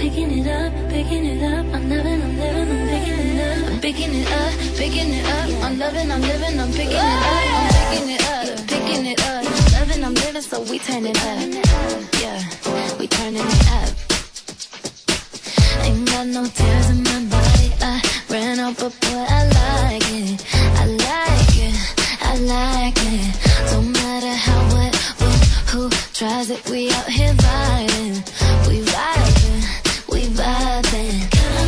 picking it up, picking it up. I'm living, I'm picking it up. I'm picking it up, picking it up. I'm living, I'm picking it up. I'm picking it up, picking it up. Loving, I'm living, so we turn it up. Yeah, we turning it up. Ain't got no tears in my body. I ran out, but boy, I like it. I like it, I like it. Don't matter how, what, when, who tries it. We out here vibing, we vibing, we vibing.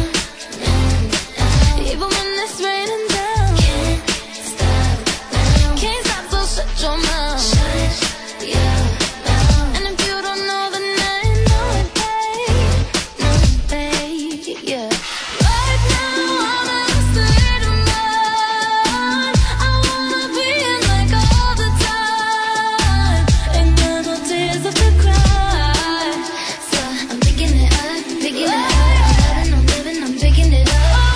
Even when it's raining down, can't stop now. Can't stop, so shut your mouth. Shut your mouth. And if you don't know, then I know it, babe. No, babe, yeah. Right now, I'm in a state of mind. I wanna be in like all the time. Ain't got no tears left to cry. So I'm picking it up, picking it up. I'm living, I'm picking it up.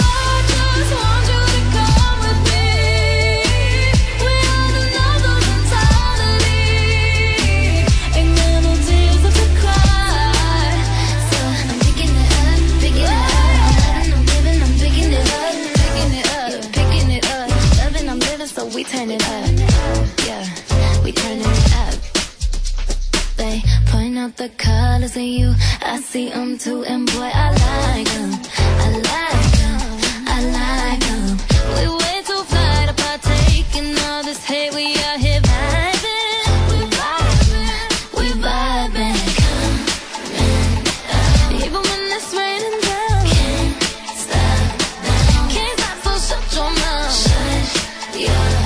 We turn it up, yeah, we turning it up. They point out the colors in you, I see them too, and boy, I like them, I like them, I like them. We way too fly to partake in all this hate, we out here vibing, we vibing, we vibing. Even when it's raining down, can't stop now. Can't stop, so shut your mouth. Shut your mouth.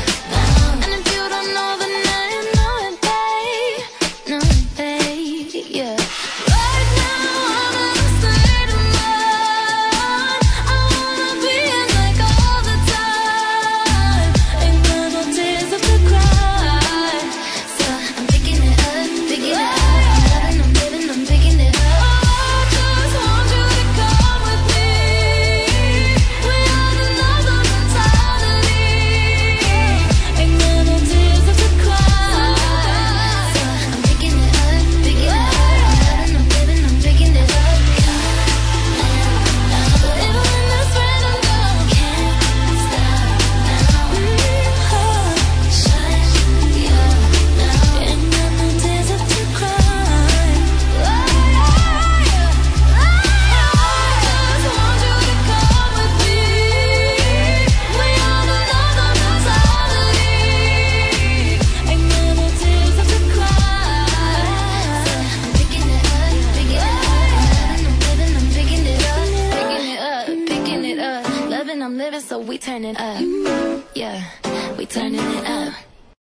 I'm living, so we turn it up. Yeah, we turning it up.